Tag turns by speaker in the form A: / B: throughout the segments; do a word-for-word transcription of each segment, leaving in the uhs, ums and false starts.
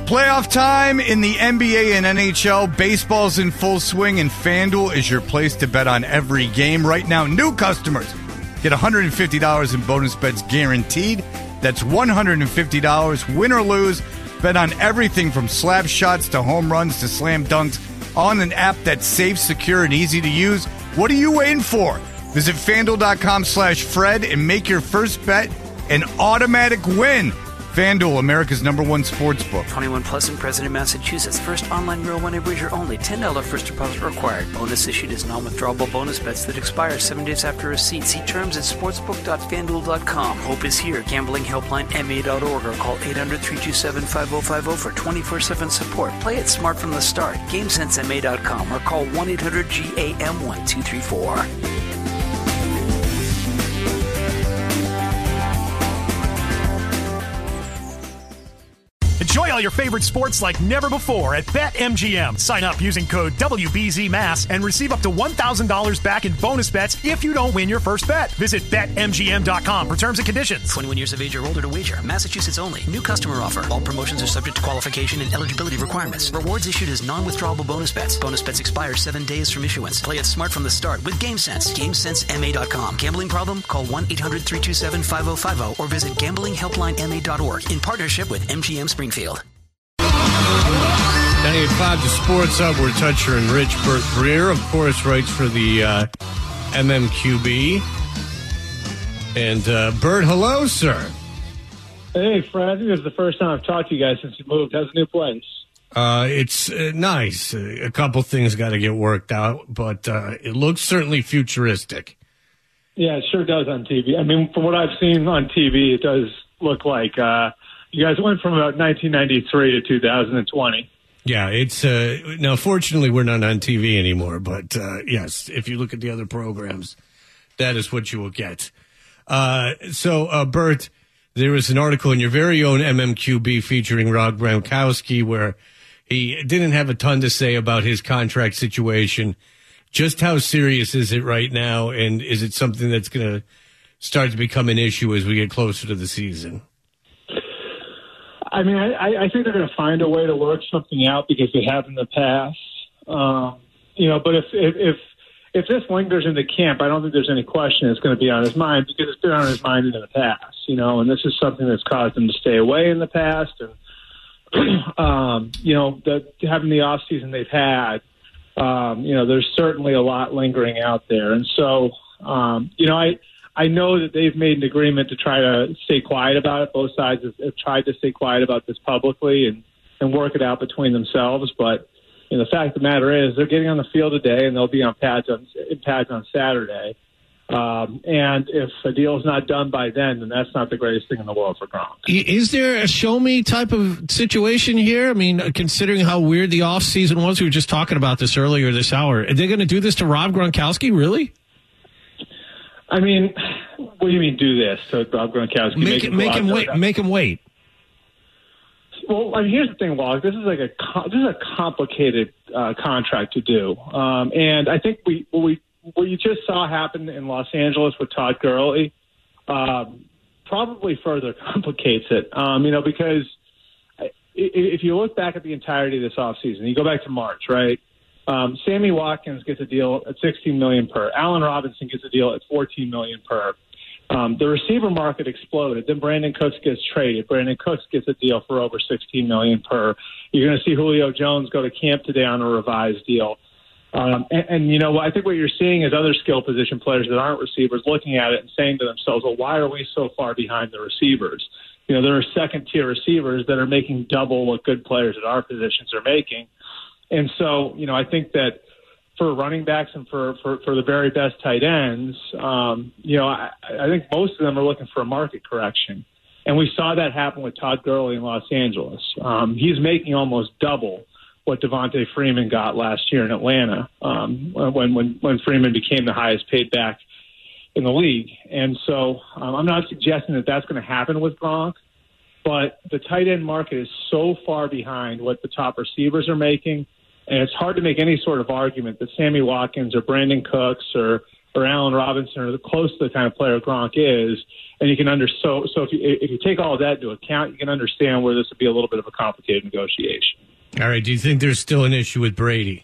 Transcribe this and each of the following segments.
A: Playoff time in the N B A and N H L. Baseball's in full swing, and FanDuel is your place to bet on every game. Right now, new customers get one hundred fifty dollars in bonus bets guaranteed. That's one hundred fifty dollars, win or lose. Bet on everything from slap shots to home runs to slam dunks on an app that's safe, secure, and easy to use. What are you waiting for? Visit FanDuel.com slash Fred and make your first bet an automatic win. FanDuel, America's number one sports book.
B: twenty-one plus and present in Massachusetts. First online real money wager only. ten dollars first deposit required. Bonus issued as non-withdrawable bonus bets that expire seven days after receipt. See terms at sportsbook dot fan duel dot com. Hope is here. Gambling helpline M A dot org or call eight hundred, three two seven, five oh five oh for twenty-four seven support. Play it smart from the start. game sense M A dot com or call one eight hundred G A M one two three four.
C: Enjoy all your favorite sports like never before at BetMGM. Sign up using code W B Z M A S and receive up to one thousand dollars back in bonus bets if you don't win your first bet. Visit Bet M G M dot com for terms and conditions.
B: twenty-one years of age or older to wager. Massachusetts only. New customer offer. All promotions are subject to qualification and eligibility requirements. Rewards issued as non-withdrawable bonus bets. Bonus bets expire seven days from issuance. Play it smart from the start with GameSense. game sense M A dot com. Gambling problem? Call one eight hundred, three two seven, five oh five oh or visit gambling helpline M A dot org in partnership with M G M Springfield.
D: ninety-eight point five, the Sports Hub, where Toucher and Rich. Bert Greer, of course, writes for the uh, M M Q B. And uh, Bert, hello, sir.
E: Hey, Fred. I think this is the first time I've talked to you guys since you moved. How's the new place?
D: Uh, it's uh, nice. Uh, a couple things got to get worked out, but uh, it looks certainly futuristic.
E: Yeah, it sure does on T V. I mean, from what I've seen on T V, it does look like uh, you guys went from about nineteen ninety-three to two thousand twenty.
D: Yeah, it's uh, now. Fortunately, we're not on T V anymore. But uh, yes, if you look at the other programs, that is what you will get. Uh, so, uh, Bert, there was an article in your very own M M Q B featuring Rob Gronkowski where he didn't have a ton to say about his contract situation. Just how serious is it right now, and is it something that's going to start to become an issue as we get closer to the season?
E: I mean, I, I think they're going to find a way to work something out because they have in the past. Um, you know, but if, if if if this lingers in the camp, I don't think there's any question it's going to be on his mind because it's been on his mind in the past. You know, and this is something that's caused him to stay away in the past. And um, you know, the, having the off season they've had, um, you know, there's certainly a lot lingering out there. And so, um, you know, I. I know that they've made an agreement to try to stay quiet about it. Both sides have, have tried to stay quiet about this publicly and, and work it out between themselves. But you know, the fact of the matter is they're getting on the field today and they'll be on pads on, pads on Saturday. Um, and if a deal is not done by then, then that's not the greatest thing in the world for Gronk.
F: Is there a show-me type of situation here? I mean, considering how weird the offseason was, we were just talking about this earlier this hour. Are they going to do this to Rob Gronkowski, really?
E: I mean, what do you mean do this to Rob Gronkowski?
F: Make, make, make him wait. Up? Make him wait.
E: Well, I mean, here's the thing, Wally. This is like a this is a complicated uh, contract to do, um, and I think we what we what you just saw happen in Los Angeles with Todd Gurley um, probably further complicates it. Um, you know, because if you look back at the entirety of this offseason, you go back to March, right? Um, Sammy Watkins gets a deal at sixteen million dollars per. Allen Robinson gets a deal at fourteen million dollars per. Um, the receiver market exploded. Then Brandon Cooks gets traded. Brandon Cooks gets a deal for over sixteen million dollars per. You're going to see Julio Jones go to camp today on a revised deal. Um, and, and, you know, I think what you're seeing is other skill position players that aren't receivers looking at it and saying to themselves, well, why are we so far behind the receivers? You know, there are second-tier receivers that are making double what good players at our positions are making. And so, you know, I think that for running backs and for, for, for the very best tight ends, um, you know, I, I think most of them are looking for a market correction. And we saw that happen with Todd Gurley in Los Angeles. Um, he's making almost double what Devontae Freeman got last year in Atlanta um, when, when, when Freeman became the highest paid back in the league. And so um, I'm not suggesting that that's going to happen with Gronk, but the tight end market is so far behind what the top receivers are making. And it's hard to make any sort of argument that Sammy Watkins or Brandon Cooks or or Allen Robinson are close to the kind of player Gronk is, and you can under so so if you if you take all of that into account, you can understand where this would be a little bit of a complicated negotiation.
D: All right. Do you think there's still an issue with Brady?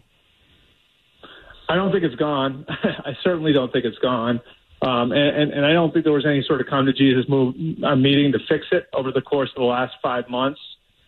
E: I don't think it's gone. I certainly don't think it's gone. Um, and, and, and I don't think there was any sort of come to Jesus move, uh, meeting to fix it over the course of the last five months.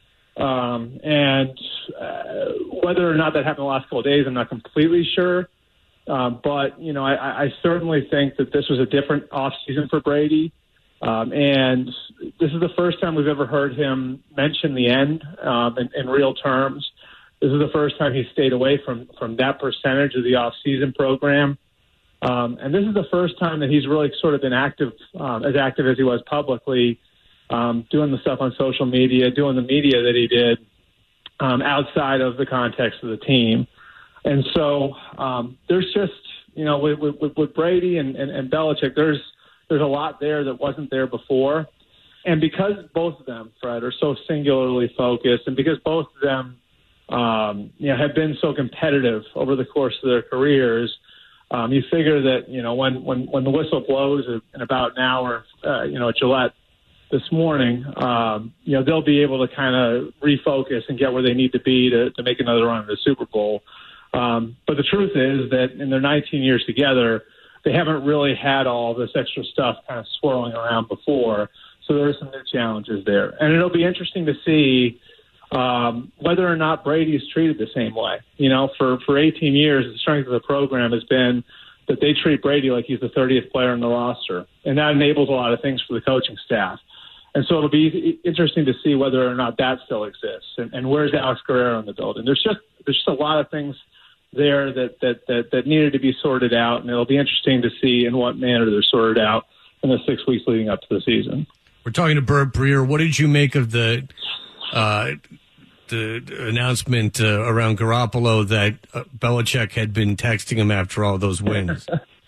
E: Um, and uh, whether or not that happened the last couple of days, I'm not completely sure. Um, but, you know, I, I certainly think that this was a different offseason for Brady. Um, and this is the first time we've ever heard him mention the end um, in, in real terms. This is the first time he stayed away from, from that percentage of the offseason program. Um, and this is the first time that he's really sort of been active, um, as active as he was publicly, um, doing the stuff on social media, doing the media that he did um, outside of the context of the team. And so um, there's just, you know, with, with, with Brady and, and, and Belichick, there's there's a lot there that wasn't there before. And because both of them, Fred, are so singularly focused, and because both of them, um, you know, have been so competitive over the course of their careers, um, you figure that, you know, when, when, when the whistle blows in about an hour, uh, you know, at Gillette this morning, um, you know, they'll be able to kind of refocus and get where they need to be to, to make another run at the Super Bowl. Um, but the truth is that in their nineteen years together, they haven't really had all this extra stuff kind of swirling around before. So there are some new challenges there. And it'll be interesting to see um, whether or not Brady is treated the same way. You know, for, for eighteen years, the strength of the program has been that they treat Brady like he's the thirtieth player on the roster. And that enables a lot of things for the coaching staff. And so it'll be interesting to see whether or not that still exists. And, and where's Alex Guerrero in the building? There's just there's just a lot of things there that, that, that, that needed to be sorted out, and it'll be interesting to see in what manner they're sorted out in the six weeks leading up to the season.
D: We're talking to Bert Breer. What did you make of the uh, the announcement uh, around Garoppolo that uh, Belichick had been texting him after all those wins?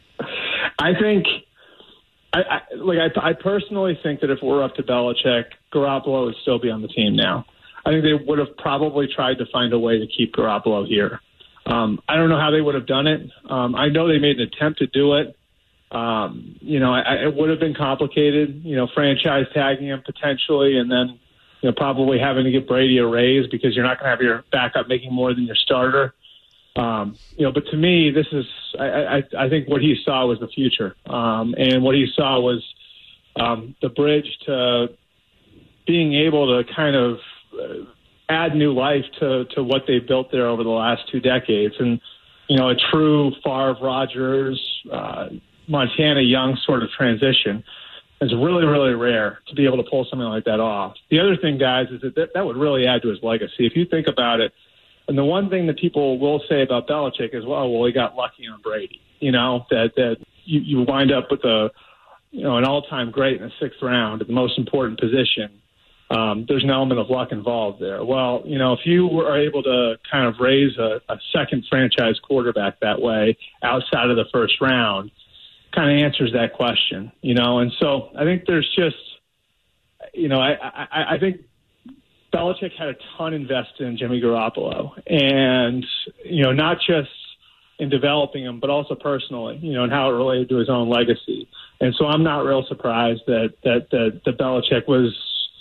E: I think, I, I like I, I personally think that if we're up to Belichick, Garoppolo would still be on the team now. I think they would have probably tried to find a way to keep Garoppolo here. Um, I don't know how they would have done it. Um, I know they made an attempt to do it. Um, you know, I, it would have been complicated, you know, franchise tagging him potentially, and then, you know, probably having to give Brady a raise because you're not going to have your backup making more than your starter. Um, you know, but to me, this is, I, I, I think what he saw was the future. Um, and what he saw was um, the bridge to being able to kind of uh, add new life to, to what they've built there over the last two decades. And, you know, a true Favre, Rodgers, uh, Montana Young sort of transition is really, really rare to be able to pull something like that off. The other thing, guys, is that that, that would really add to his legacy. If you think about it, and the one thing that people will say about Belichick is, well, well, he got lucky on Brady, you know, that, that you, you wind up with a, you know, an all-time great in the sixth round at the most important position. Um, there's an element of luck involved there. Well, you know, if you were able to kind of raise a, a second franchise quarterback that way outside of the first round, kind of answers that question, you know. And so I think there's just, you know, I, I, I think Belichick had a ton invested in Jimmy Garoppolo, and, you know, not just in developing him, but also personally, you know, and how it related to his own legacy. And so I'm not real surprised that, that, that, that Belichick was,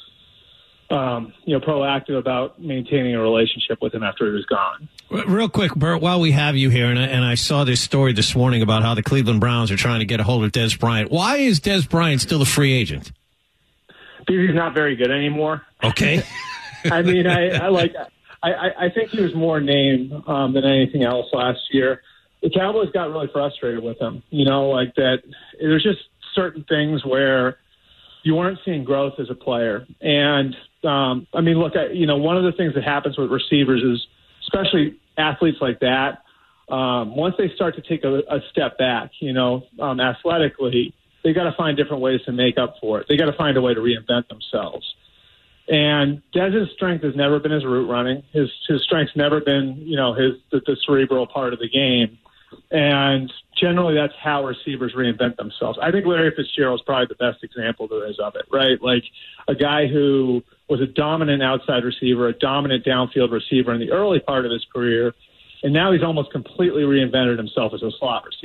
E: Um, you know, proactive about maintaining a relationship with him after he was gone.
F: Real quick, Bert, while we have you here, and I, and I saw this story this morning about how the Cleveland Browns are trying to get a hold of Des Bryant. Why is Des Bryant still a free agent?
E: Because he's not very good anymore.
F: Okay.
E: I mean, I, I like, I, I think he was more name um, than anything else last year. The Cowboys got really frustrated with him. You know, like that. There's just certain things where you weren't seeing growth as a player. And, um, I mean, look, I, you know, one of the things that happens with receivers is, especially athletes like that, um, once they start to take a, a step back, you know, um, athletically, they got to find different ways to make up for it. They got to find a way to reinvent themselves. And Dez's strength has never been his route running. His his strength's never been, you know, his the, the cerebral part of the game. And generally, that's how receivers reinvent themselves. I think Larry Fitzgerald is probably the best example there is of it, right? Like a guy who was a dominant outside receiver, a dominant downfield receiver in the early part of his career, and now he's almost completely reinvented himself as a slot receiver.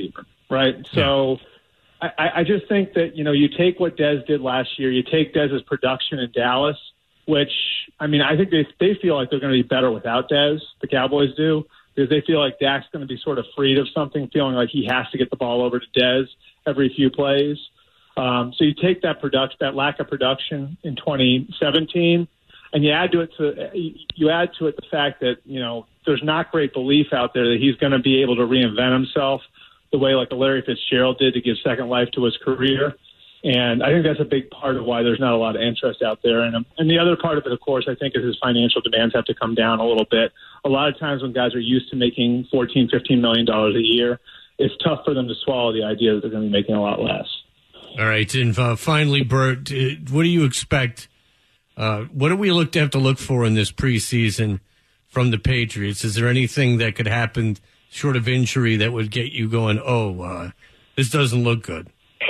E: right? So yeah. I, I just think that, you know, you take what Dez did last year, you take Dez's production in Dallas, which, I mean, I think they they feel like they're going to be better without Dez, the Cowboys do, because they feel like Dak's going to be sort of freed of something, feeling like he has to get the ball over to Dez every few plays. Um, so you take that production, that lack of production in twenty seventeen, and you add to it to you add to it the fact that, you know, there's not great belief out there that he's going to be able to reinvent himself the way like a Larry Fitzgerald did to give second life to his career. And I think that's a big part of why there's not a lot of interest out there in him. And the other part of it, of course, I think is his financial demands have to come down a little bit. A lot of times when guys are used to making fourteen, fifteen million dollars a year, it's tough for them to swallow the idea that they're going to be making a lot less.
D: All right. And uh, finally, Bert, what do you expect? Uh, what do we look to have to look for in this preseason from the Patriots? Is there anything that could happen short of injury that would get you going, oh, uh, this doesn't look good?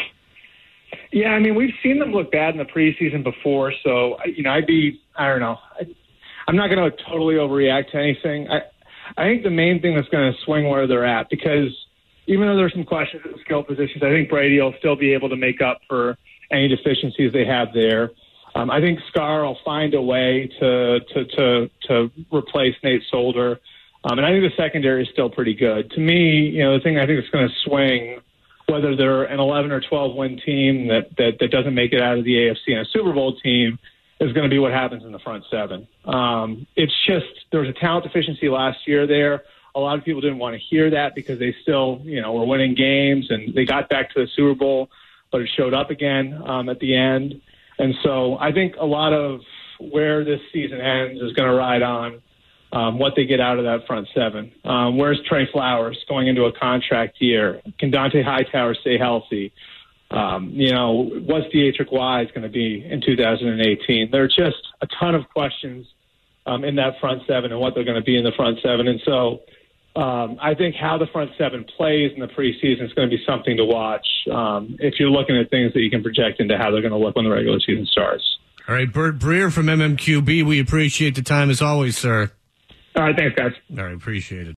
E: Yeah, I mean, we've seen them look bad in the preseason before, so, you know, I'd be, I don't know. I, I'm not going to totally overreact to anything. I, I think the main thing that's going to swing where they're at, because even though there's some questions at the skill positions, I think Brady will still be able to make up for any deficiencies they have there. Um, I think Scar will find a way to to to, to replace Nate Solder. Um, and I think the secondary is still pretty good. To me, you know, the thing I think that's going to swing, whether they're an eleven or twelve win team that, that, that doesn't make it out of the A F C and a Super Bowl team, is going to be what happens in the front seven. Um, it's just there was a talent deficiency last year there. A lot of people didn't want to hear that because they still, you know, were winning games and they got back to the Super Bowl, but it showed up again um, at the end. And so I think a lot of where this season ends is going to ride on um, what they get out of that front seven. Um, where's Trey Flowers going into a contract year? Can Dante Hightower stay healthy? Um, you know, what's Dietrich Wise going to be in two thousand eighteen? There are just a ton of questions um, in that front seven and what they're going to be in the front seven. And so um, I think how the front seven plays in the preseason is going to be something to watch um, if you're looking at things that you can project into how they're going to look when the regular season starts.
D: All right, Bert Breer from M M Q B, we appreciate the time as always, sir.
E: All right, thanks, guys.
D: All right, appreciate it.